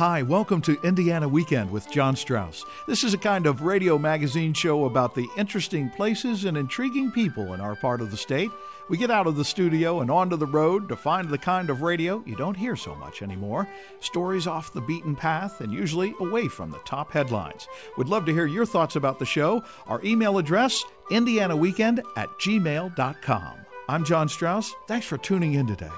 Hi, welcome to Indiana Weekend with John Strauss. This is a kind of radio magazine show about the interesting places and intriguing people in our part of the state. We get out of the studio and onto the road to find the kind of radio you don't hear so much anymore. Stories off the beaten path and usually away from the top headlines. We'd love to hear your thoughts about the show. Our email address, indianaweekend@gmail.com. I'm John Strauss. Thanks for tuning in today.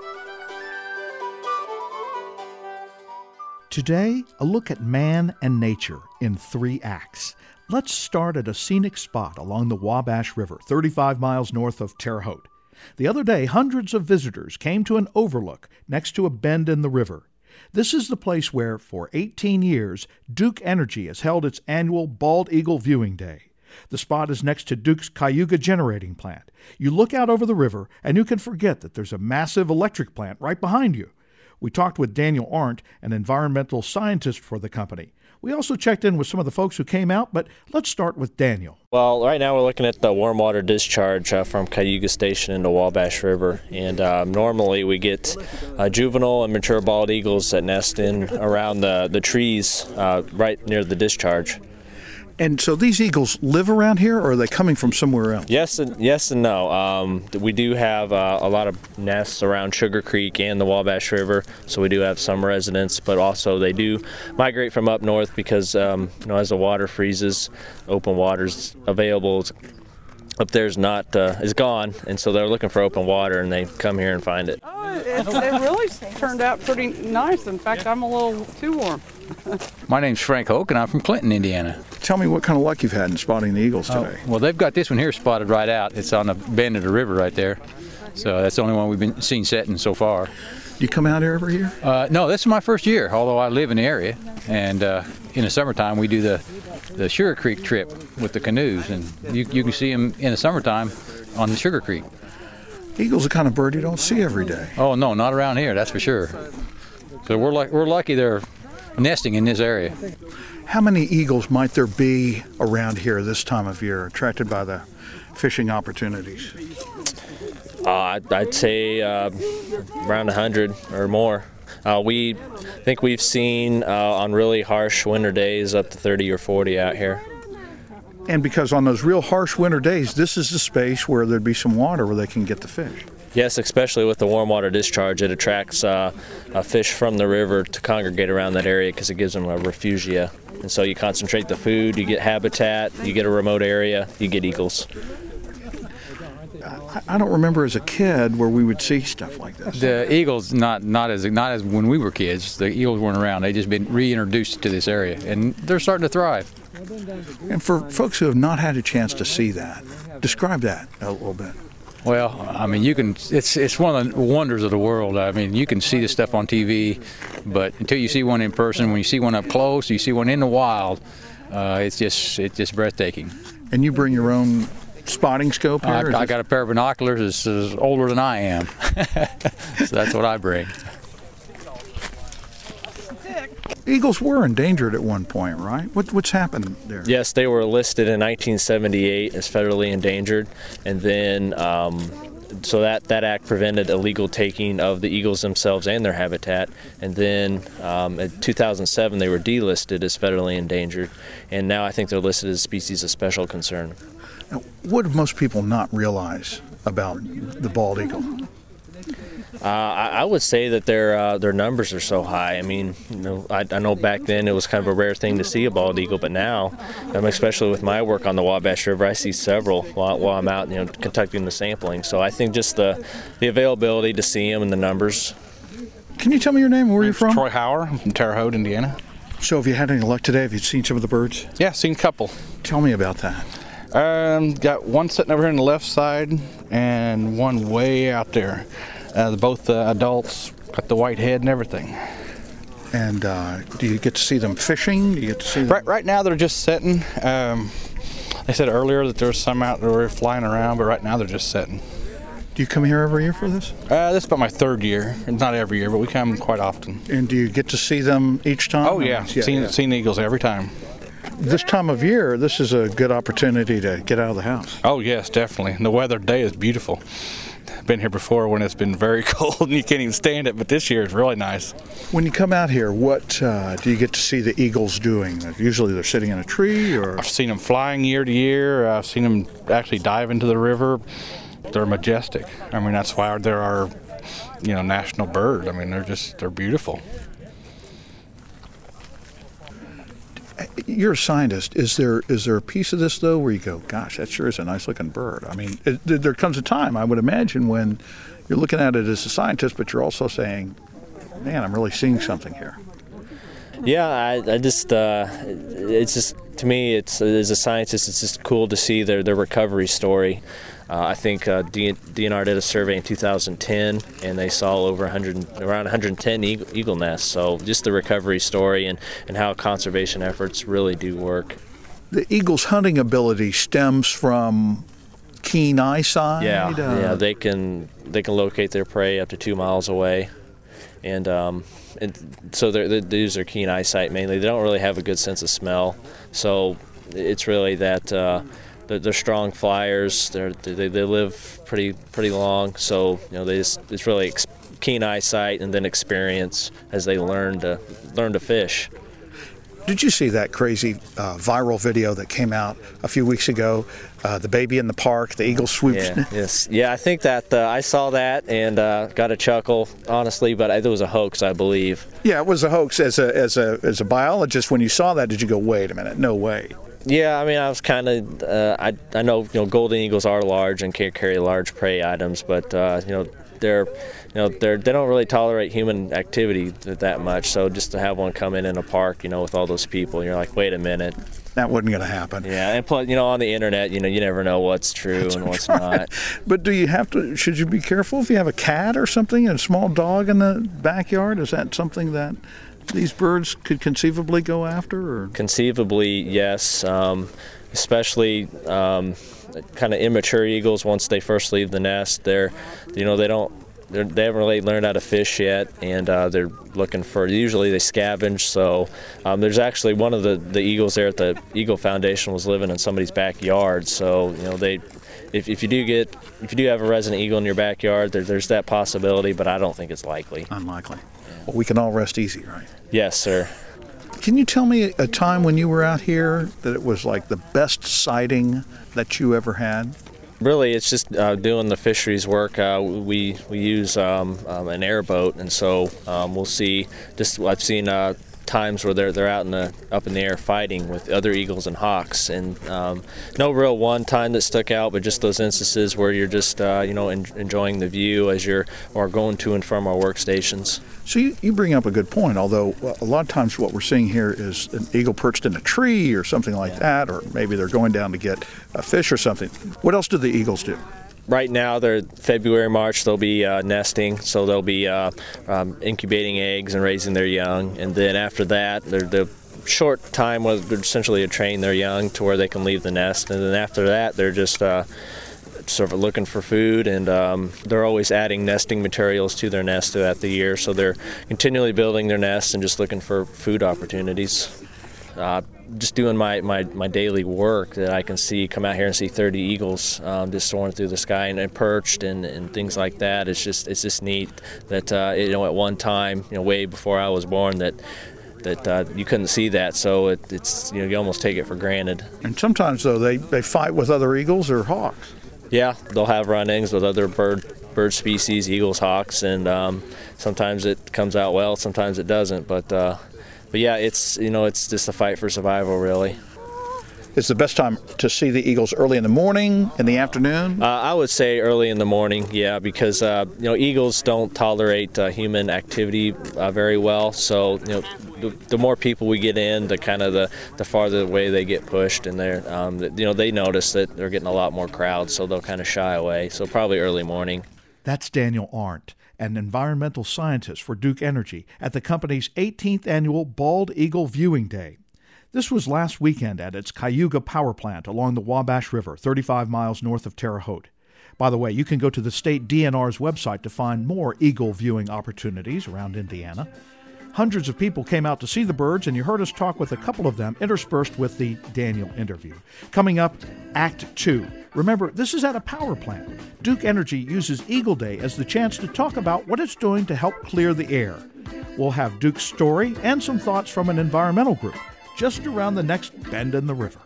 Today, a look at man and nature in 3 acts. Let's start at a scenic spot along the Wabash River, 35 miles north of Terre Haute. The other day, hundreds of visitors came to an overlook next to a bend in the river. This is the place where, for 18 years, Duke Energy has held its annual Bald Eagle Viewing Day. The spot is next to Duke's Cayuga generating plant. You look out over the river, and you can forget that there's a massive electric plant right behind you. We talked with Daniel Arndt, an environmental scientist for the company. We also checked in with some of the folks who came out, but let's start with Daniel. Well, right now we're looking at the warm water discharge from Cayuga Station into Wabash River, and normally we get juvenile and mature bald eagles that nest in around the trees right near the discharge. And so these eagles live around here, or are they coming from somewhere else? Yes and no. We do have a lot of nests around Sugar Creek and the Wabash River, so we do have some residents, but also they do migrate from up north because as the water freezes, open water's available. Up there's not is gone, and so they're looking for open water, and they come here and find it. It really turned out pretty nice. In fact, I'm a little too warm. My name's Frank Hoke, and I'm from Clinton, Indiana. Tell me what kind of luck you've had in spotting the eagles today. Well, they've got this one here spotted right out. It's on the bend of the river right there. So that's the only one we've been seen setting so far. You come out here every year? No, this is my first year, although I live in the area. And in the summertime, we do the Sugar Creek trip with the canoes, and you can see them in the summertime on the Sugar Creek. Eagles are the kind of bird you don't see every day. Oh, no, not around here, that's for sure. So we're lucky they're nesting in this area. How many eagles might there be around here this time of year, attracted by the fishing opportunities? I'd say around 100 or more. We think we've seen on really harsh winter days up to 30 or 40 out here. And because on those real harsh winter days, this is the space where there'd be some water where they can get the fish. Yes, especially with the warm water discharge, it attracts fish from the river to congregate around that area because it gives them a refugia. And so you concentrate the food, you get habitat, you get a remote area, you get eagles. I don't remember as a kid where we would see stuff like this. The eagles, not as when we were kids. The eagles weren't around. They just been reintroduced to this area, and they're starting to thrive. And for folks who have not had a chance to see that, describe that a little bit. Well, I mean, you can. It's one of the wonders of the world. I mean, you can see this stuff on TV, but until you see one in person, when you see one up close, you see one in the wild, it's just breathtaking. And you bring your own spotting scope here? I got a pair of binoculars that's older than I am, so that's what I bring. Eagles were endangered at one point, right? What's happened there? Yes, they were listed in 1978 as federally endangered, and then so that act prevented illegal taking of the eagles themselves and their habitat. And then in 2007 they were delisted as federally endangered, and now I think they're listed as species of special concern. Now, what do most people not realize about the bald eagle? I would say that their numbers are so high. I mean, I know back then it was kind of a rare thing to see a bald eagle, but now, especially with my work on the Wabash River, I see several while I'm out, conducting the sampling. So I think just the availability to see them and the numbers. Can you tell me your name? Where are you from? Troy Hauer. I'm from Terre Haute, Indiana. So have you had any luck today? Have you seen some of the birds? Yeah, seen a couple. Tell me about that. Got one sitting over here on the left side and one way out there. Both adults got the white head and everything. And do you get to see them fishing? Do you get to see them? Right now they're just sitting. They said earlier that there was some out there flying around, but right now they're just sitting. Do you come here every year for this? This is about my 3rd year. Not every year, but we come quite often. And do you get to see them each time? Oh yeah, seen eagles every time. This time of year, this is a good opportunity to get out of the house. Oh yes, definitely. And the weather today is beautiful. been here before when it's been very cold and you can't even stand it, but this year it's really nice. When you come out here, what do you get to see the eagles doing? Usually they're sitting in a tree, or I've seen them flying year to year. I've seen them actually dive into the river. They're majestic. I mean, that's why they're our, national bird. I mean, they're beautiful. You're a scientist. Is there a piece of this, though, where you go, gosh, that sure is a nice-looking bird? I mean, there comes a time, I would imagine, when you're looking at it as a scientist, but you're also saying, man, I'm really seeing something here. Yeah, I just, it's just, to me, it's as a scientist, it's just cool to see their recovery story. I think DNR did a survey in 2010, and they saw around 110 eagle nests. So just the recovery story and how conservation efforts really do work. The eagle's hunting ability stems from keen eyesight? Yeah, they can locate their prey up to 2 miles away. And so they use their keen eyesight mainly. They don't really have a good sense of smell. So it's really that they're strong flyers. They live pretty long. So it's really keen eyesight and then experience as they learn to fish. Did you see that crazy viral video that came out a few weeks ago? The baby in the park, the eagle swoops. Yeah, I think that I saw that and got a chuckle, honestly, but it was a hoax, I believe. Yeah, it was a hoax. As a biologist, when you saw that, did you go, wait a minute, no way? Yeah, I mean, I was kind of. I know golden eagles are large and can carry large prey items, but they don't really tolerate human activity that much. So just to have one come in a park, with all those people, you're like, wait a minute. That wasn't going to happen. Yeah, and plus, on the internet, you never know what's true and what's not. But do you have to? Should you be careful if you have a cat or something, and a small dog in the backyard? Is that something that these birds could conceivably go after? Or? Conceivably, yes. Especially kind of immature eagles. Once they first leave the nest, they haven't really learned how to fish yet, and they're looking for. Usually, they scavenge. So there's actually one of the eagles there at the Eagle Foundation was living in somebody's backyard. So if you do have a resident eagle in your backyard, there's that possibility, but I don't think it's likely. Unlikely. Well, we can all rest easy, right? Yes, sir. Can you tell me a time when you were out here that it was like the best sighting that you ever had? Really, it's just doing the fisheries work. We use an airboat, and so we'll see. I've seen times where they're out up in the air fighting with other eagles and hawks, and no real one time that stuck out, but just those instances where you're just enjoying the view as you're going to and from our workstations. So you bring up a good point, although a lot of times what we're seeing here is an eagle perched in a tree or something like that, or maybe they're going down to get a fish or something. What else do the eagles do? Right now, they're February, March, they'll be nesting, so they'll be incubating eggs and raising their young, and then after that, they're short time where they're essentially to train their young to where they can leave the nest, and then after that, they're just sort of looking for food, and they're always adding nesting materials to their nest throughout the year, so they're continually building their nests and just looking for food opportunities. Just doing my daily work that I can come out here and see 30 eagles just soaring through the sky and perched and things like that. It's just neat that at one time, way before I was born, that you couldn't see that, so it's you almost take it for granted. And sometimes though they fight with other eagles or hawks. Yeah, they'll have run-ins with other bird species, eagles, hawks, and sometimes it comes out well, sometimes it doesn't. But yeah, it's just a fight for survival, really. It's the best time to see the eagles early in the morning, in the afternoon? I would say early in the morning, yeah, because eagles don't tolerate human activity very well. So the more people we get in, the farther away they get pushed, and they notice that they're getting a lot more crowds, so they'll kind of shy away. So probably early morning. That's Daniel Arndt, an environmental scientist for Duke Energy at the company's 18th annual Bald Eagle Viewing Day. This was last weekend at its Cayuga Power Plant along the Wabash River, 35 miles north of Terre Haute. By the way, you can go to the state DNR's website to find more eagle viewing opportunities around Indiana. Hundreds of people came out to see the birds, and you heard us talk with a couple of them interspersed with the Daniel interview. Coming up, Act 2. Remember, this is at a power plant. Duke Energy uses Eagle Day as the chance to talk about what it's doing to help clear the air. We'll have Duke's story and some thoughts from an environmental group just around the next bend in the river.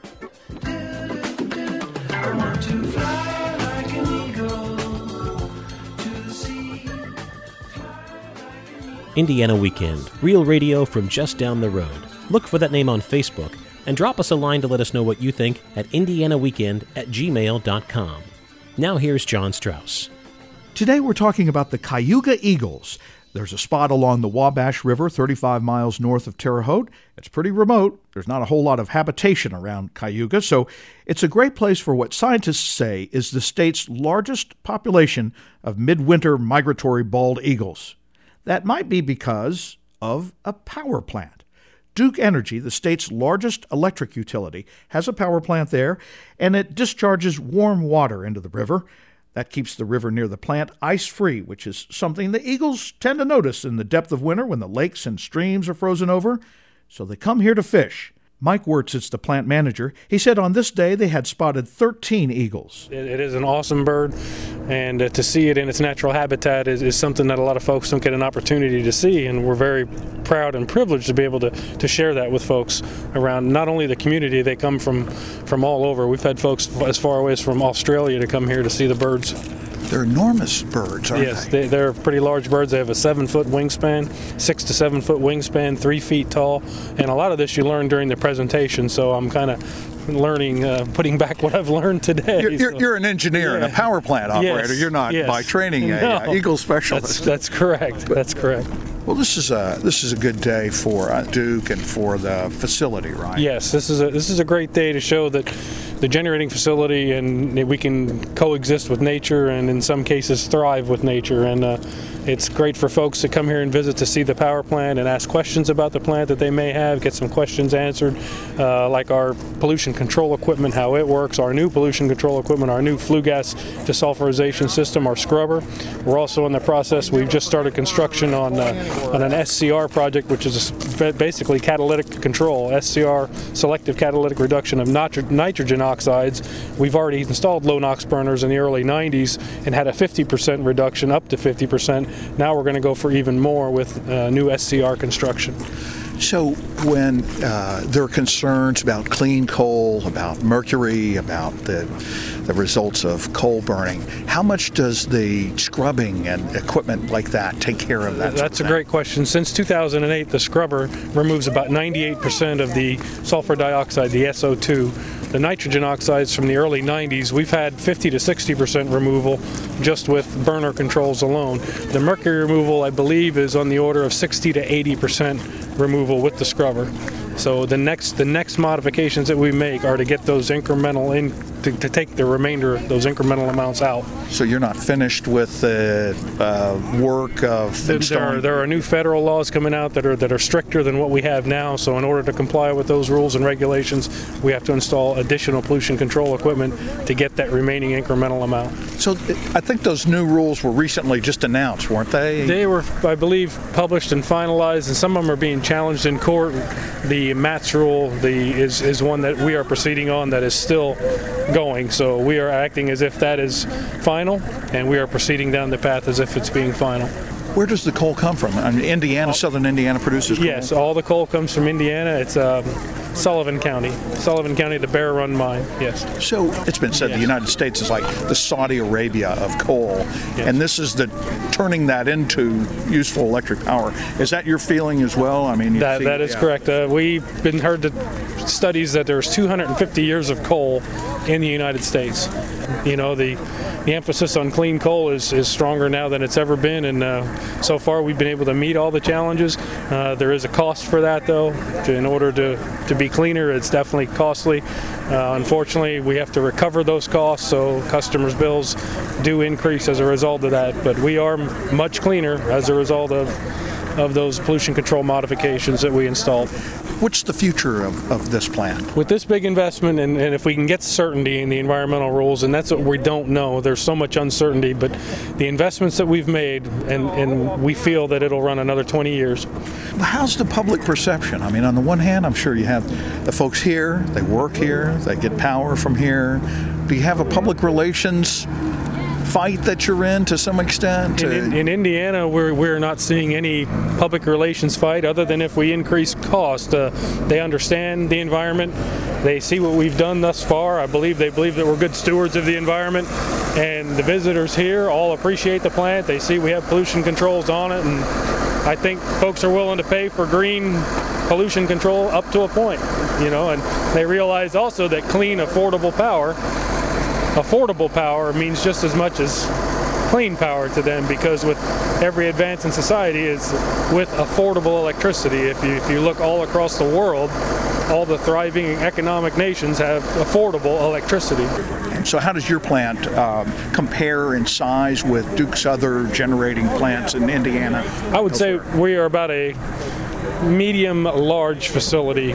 I want to fly like an eagle to the sea. Indiana Weekend, real radio from just down the road. Look for that name on Facebook and drop us a line to let us know what you think at indianaweekend@gmail.com. Now here's John Strauss. Today we're talking about the Cayuga Eagles. There's a spot along the Wabash River 35 miles north of Terre Haute. It's pretty remote. There's not a whole lot of habitation around Cayuga, so it's a great place for what scientists say is the state's largest population of midwinter migratory bald eagles. That might be because of a power plant. Duke Energy, the state's largest electric utility, has a power plant there, and it discharges warm water into the river. That keeps the river near the plant ice-free, which is something the eagles tend to notice in the depth of winter when the lakes and streams are frozen over. So they come here to fish. Mike Wirtz is the plant manager. He said on this day they had spotted 13 eagles. It is an awesome bird, and to see it in its natural habitat is something that a lot of folks don't get an opportunity to see, and we're very proud and privileged to be able to share that with folks around not only the community. They come from all over. We've had folks as far away as from Australia to come here to see the birds. They're enormous birds, aren't they? Yes, they're pretty large birds. They have a 7-foot wingspan, 6 to 7 foot wingspan, 3 feet tall, and a lot of this you learn during the presentation, so I'm kind of learning, putting back what I've learned today. You're an engineer and a power plant operator. Yes, You're not by training an eagle specialist. That's correct. That's correct. Well, this is a good day for Duke and for the facility, right? Yes, this is a great day to show that the generating facility and we can coexist with nature and in some cases thrive with nature, and it's great for folks to come here and visit to see the power plant and ask questions about the plant that they may have, get some questions answered, like our pollution control equipment, how it works, our new pollution control equipment, our new flue gas desulfurization system, our scrubber. We're also in the process, we've just started construction on an SCR project, which is basically catalytic control, SCR, selective catalytic reduction of nitrogen oxides. We've already installed low NOx burners in the early 90s and had a 50% reduction, up to 50%. Now we're going to go for even more with new SCR construction. So when there are concerns about clean coal, about mercury, about the results of coal burning, how much does the scrubbing and equipment like that take care of that? That's a great question. Since 2008, the scrubber removes about 98% of the sulfur dioxide, the SO2. The nitrogen oxides from the early 90s, we've had 50 to 60% removal just with burner controls alone. The mercury removal, I believe, is on the order of 60 to 80% removal with the scrubber. So the next modifications that we make are to get those incremental to take the remainder of those incremental amounts out. So you're not finished with the work of installing? There are new federal laws coming out that are stricter than what we have now. So in order to comply with those rules and regulations, we have to install additional pollution control equipment to get that remaining incremental amount. So I think those new rules were recently just announced, weren't they? They were, I believe, published and finalized, and some of them are being challenged in court. The MATS rule is one that we are proceeding on that is still going. So we are acting as if that is final, and we are proceeding down the path as if it's being final. Where does the coal come from? I mean, Indiana, southern Indiana produces coal? Yes, all the coal comes from Indiana. It's Sullivan County, the Bear Run mine, yes. So it's been said the United States is like the Saudi Arabia of coal, and this is turning that into useful electric power. Is that your feeling as well? I mean, that is correct. We've been heard studies that there's 250 years of coal in the United States. You know, the emphasis on clean coal is stronger now than it's ever been, and so far we've been able to meet all the challenges. There is a cost for that, though. In order to be cleaner, it's definitely costly. Unfortunately, we have to recover those costs, so customers' bills do increase as a result of that. But we are much cleaner as a result of those pollution control modifications that we installed. What's the future of this plant? With this big investment, and if we can get certainty in the environmental rules, and that's what we don't know, there's so much uncertainty, but the investments that we've made, and we feel that it'll run another 20 years. How's the public perception? I mean, on the one hand, I'm sure you have the folks here, they work here, they get power from here. Do you have a public relations fight that you're in to some extent? In Indiana, we're not seeing any public relations fight other than if we increase cost. They understand the environment. They see what we've done thus far. They believe that we're good stewards of the environment. And the visitors here all appreciate the plant. They see we have pollution controls on it. And I think folks are willing to pay for green pollution control up to a point, and they realize also that clean, affordable power means just as much as clean power to them, because with every advance in society is with affordable electricity. If you look all across the world, all the thriving economic nations have affordable electricity. So how does your plant compare in size with Duke's other generating plants in Indiana? I would say we are about a medium-large facility.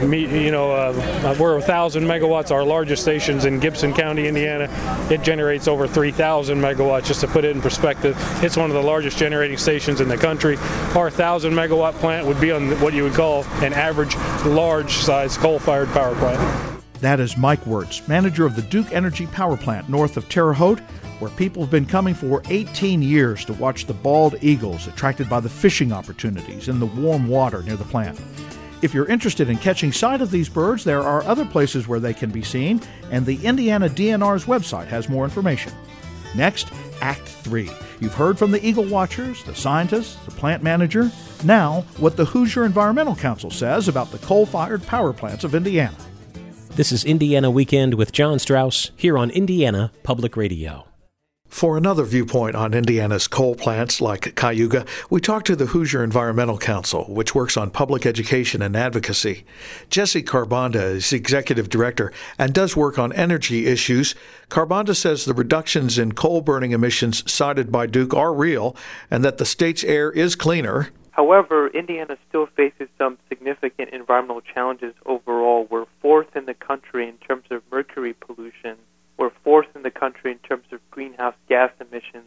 We're 1,000 megawatts. Our largest station's in Gibson County, Indiana. It generates over 3,000 megawatts. Just to put it in perspective, it's one of the largest generating stations in the country. Our 1,000-megawatt plant would be on what you would call an average large-size coal-fired power plant. That is Mike Wirtz, manager of the Duke Energy Power Plant north of Terre Haute, where people have been coming for 18 years to watch the bald eagles attracted by the fishing opportunities in the warm water near the plant. If you're interested in catching sight of these birds, there are other places where they can be seen, and the Indiana DNR's website has more information. Next, Act 3. You've heard from the eagle watchers, the scientists, the plant manager. Now, what the Hoosier Environmental Council says about the coal-fired power plants of Indiana. This is Indiana Weekend with John Strauss here on Indiana Public Radio. For another viewpoint on Indiana's coal plants like Cayuga, we talked to the Hoosier Environmental Council, which works on public education and advocacy. Jesse Carbonda is executive director and does work on energy issues. Carbonda says the reductions in coal-burning emissions cited by Duke are real and that the state's air is cleaner. However, Indiana still faces some significant environmental challenges overall. We're fourth in the country in terms of mercury pollution. We're fourth in the country in terms of greenhouse gas emissions.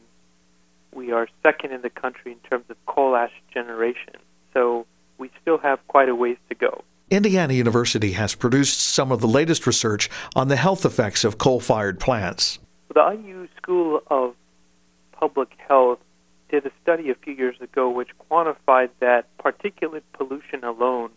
We are second in the country in terms of coal ash generation. So we still have quite a ways to go. Indiana University has produced some of the latest research on the health effects of coal-fired plants. The IU School of Public Health did a study a few years ago which quantified that particulate pollution alone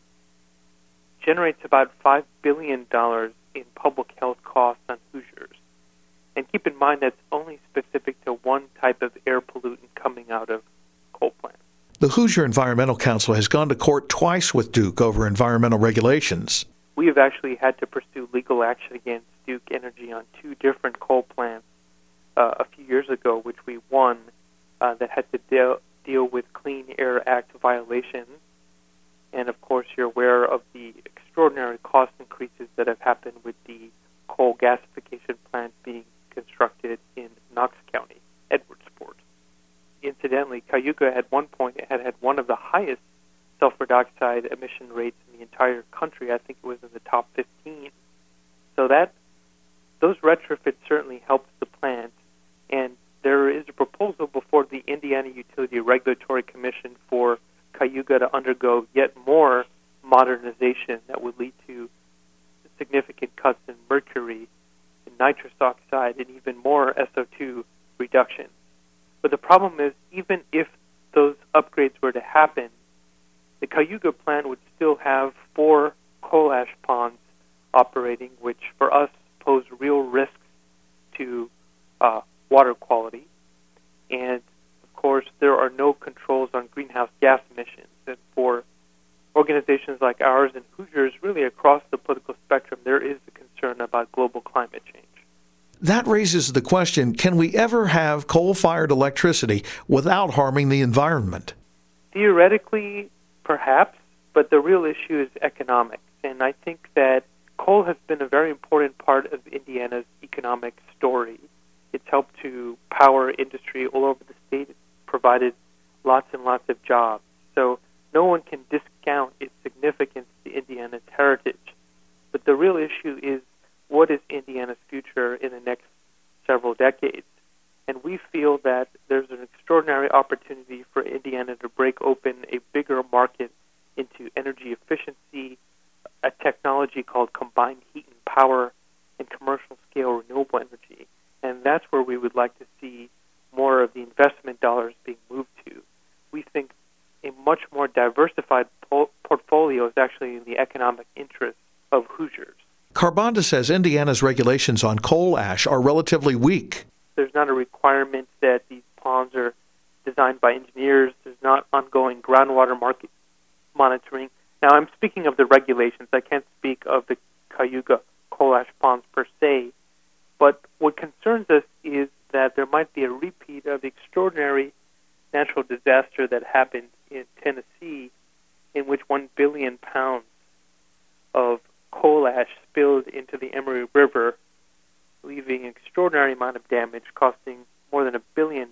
generates about $5 billion in public health costs on Hoosiers. And keep in mind that's only specific to one type of air pollutant coming out of coal plants. The Hoosier Environmental Council has gone to court twice with Duke over environmental regulations. We have actually had to pursue legal action against Duke Energy on two different coal plants a few years ago, which we won, that had to deal with Clean Air Act violations. And, of course, you're aware of the extraordinary cost increases that have happened with the coal gasification plant being constructed in Knox County, Edwardsport. Incidentally, Cayuga at one point had one of the highest sulfur dioxide emission rates in the entire country. I think it was in the top 15. So those retrofits certainly helped the plant. And there is a proposal before the Indiana Utility Regulatory Commission for Cayuga to undergo yet more modernization that would lead to significant cuts in mercury, in nitrous oxide, and even more SO2 reduction. But the problem is, even if those upgrades were to happen, the Cayuga plant would still have 4 coal ash ponds operating, which for us pose real risks to water quality. And, of course, there are no controls on greenhouse gas emissions. And for organizations like ours and Hoosiers, really across the political spectrum, there is a concern about global climate change. That raises the question, can we ever have coal-fired electricity without harming the environment? Theoretically, perhaps, but the real issue is economics. And I think that coal has been a very important part of Indiana's economic story. It's helped to power industry all over the state. It's provided lots and lots of jobs. So no one can discount its significance to Indiana's real issue is, what is Indiana's future in the next several decades? And we feel that there's an extraordinary opportunity for Indiana to break open a bigger market into energy efficiency, a technology called combined heat and power, and commercial-scale renewable energy. And that's where we would like to see more of the investment dollars being moved to. We think a much more diversified portfolio is actually in the economic interest of Hoosiers. Carbonda says Indiana's regulations on coal ash are relatively weak. There's not a requirement that these ponds are designed by engineers. There's not ongoing groundwater market monitoring. Now, I'm speaking of the regulations. I can't speak of the Cayuga coal ash ponds per se. But what concerns us is that there might be a repeat of the extraordinary natural disaster that happened in Tennessee, in which 1 billion pounds of coal ash spilled into the Emory River, leaving an extraordinary amount of damage, costing more than $1 billion.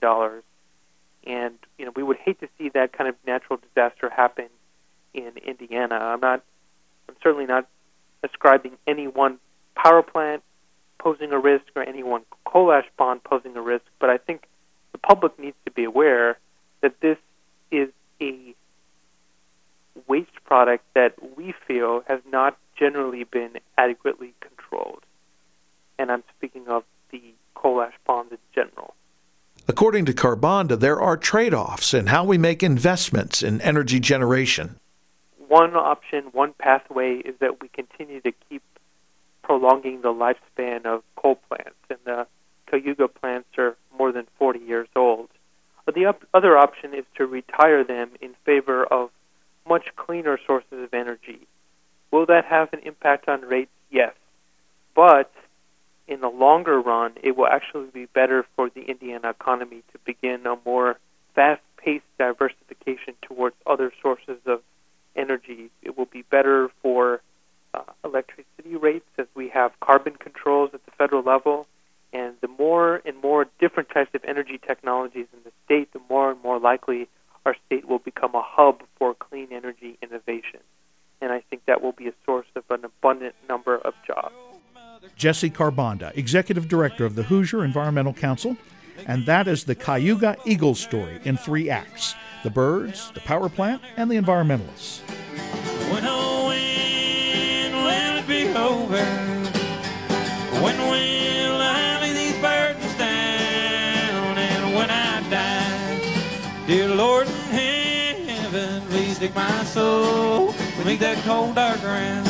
And we would hate to see that kind of natural disaster happen in Indiana. I'm certainly not ascribing any one power plant posing a risk or any one coal ash pond posing a risk, but I think the public needs to be aware that this is a waste product that we feel has not generally been adequately controlled. And I'm speaking of the coal ash ponds in general. According to Carbonda, there are trade-offs in how we make investments in energy generation. One option, one pathway, is that we continue to keep prolonging the lifespan of coal plants, and the Cayuga plants are more than 40 years old. But the other option is to retire them in favor of much cleaner sources of energy. Will that have an impact on rates? Yes. But in the longer run, it will actually be better for the Indiana economy to begin a more fast-paced diversification towards other sources of energy. It will be better for electricity rates as we have carbon controls at the federal level. And the more and more different types of energy technologies in the state, the more and more likely our state will become a hub for clean energy innovation. And I think that will be a source of an abundant number of jobs. Jesse Carbonda, Executive Director of the Hoosier Environmental Council, and that is the Cayuga Eagles story in 3 acts: the birds, the power plant, and the environmentalists. When will it be over? When will I lay these burdens down? And when I die, dear Lord in heaven, please take my soul to make that cold dark ground.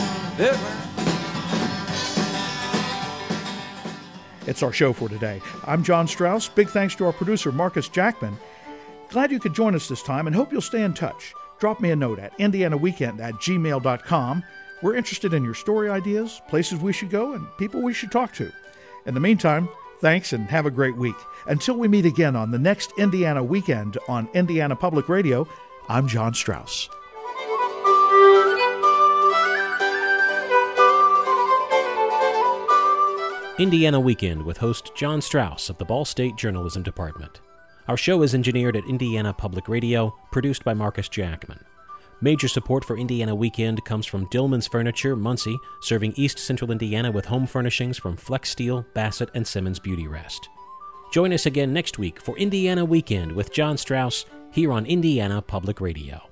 It's our show for today. I'm John Strauss. Big thanks to our producer, Marcus Jackman. Glad you could join us this time and hope you'll stay in touch. Drop me a note at indianaweekend@gmail.com. We're interested in your story ideas, places we should go, and people we should talk to. In the meantime, thanks and have a great week. Until we meet again on the next Indiana Weekend on Indiana Public Radio, I'm John Strauss. Indiana Weekend with host John Strauss of the Ball State Journalism Department. Our show is engineered at Indiana Public Radio, produced by Marcus Jackman. Major support for Indiana Weekend comes from Dillman's Furniture, Muncie, serving East Central Indiana with home furnishings from Flex Steel, Bassett, and Simmons Beauty Rest. Join us again next week for Indiana Weekend with John Strauss here on Indiana Public Radio.